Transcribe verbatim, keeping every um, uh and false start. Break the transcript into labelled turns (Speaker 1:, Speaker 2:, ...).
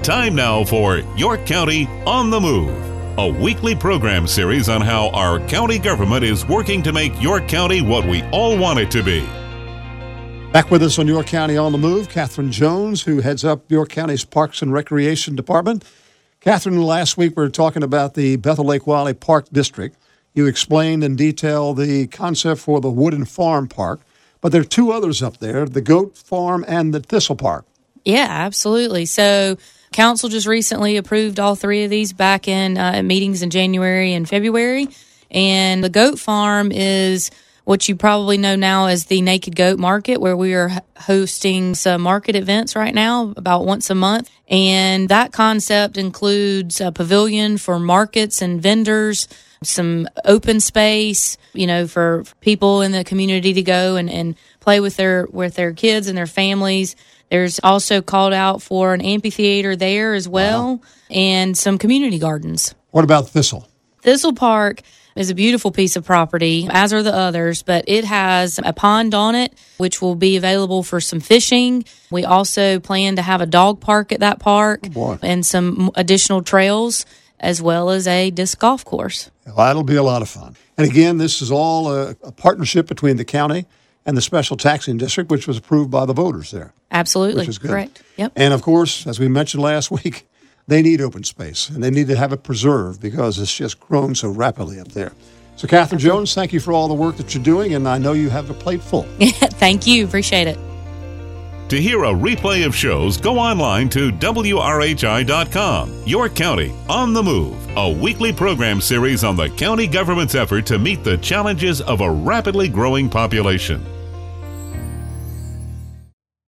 Speaker 1: Time now for York County on the Move, a weekly program series on how our county government is working to make York County what we all want it to be.
Speaker 2: Back with us on York County on the Move, Catherine Jones, who heads up York County's Parks and Recreation Department. Catherine, last week we were talking about the Bethel Lake Wylie Park District. You explained in detail the concept for the Wooden Farm Park, but there are two others up there, the Goat Farm and the Thistle Park.
Speaker 3: Yeah, absolutely. So council just recently approved all three of these back in uh, meetings in January and February. And the Goat Farm is what you probably know now as the Naked Goat Market, where we are hosting some market events right now about once a month. And that concept includes a pavilion for markets and vendors, some open space, you know, for people in the community to go and, and play with their with their kids and their families. There's also called out for an amphitheater there as well, wow. and some community gardens.
Speaker 2: What about Thistle?
Speaker 3: Thistle Park is a beautiful piece of property, as are the others, but it has a pond on it, which will be available for some fishing. We also plan to have a dog park at that park
Speaker 2: oh
Speaker 3: and some additional trails, as well as a disc golf course.
Speaker 2: Well, that'll be a lot of fun. And again, this is all a, a partnership between the county and the Special Taxing District, which was approved by the voters there.
Speaker 3: Absolutely.
Speaker 2: Which is good.
Speaker 3: Correct. Yep.
Speaker 2: And, of course, as we mentioned last week, they need open space, and they need to have it preserved because it's just grown so rapidly up there. So, Catherine Jones, thank you for all the work that you're doing, and I know you have a plate full.
Speaker 3: Thank you. Appreciate it.
Speaker 1: To hear a replay of shows, go online to W R H I dot com. York County on the Move, a weekly program series on the county government's effort to meet the challenges of a rapidly growing population.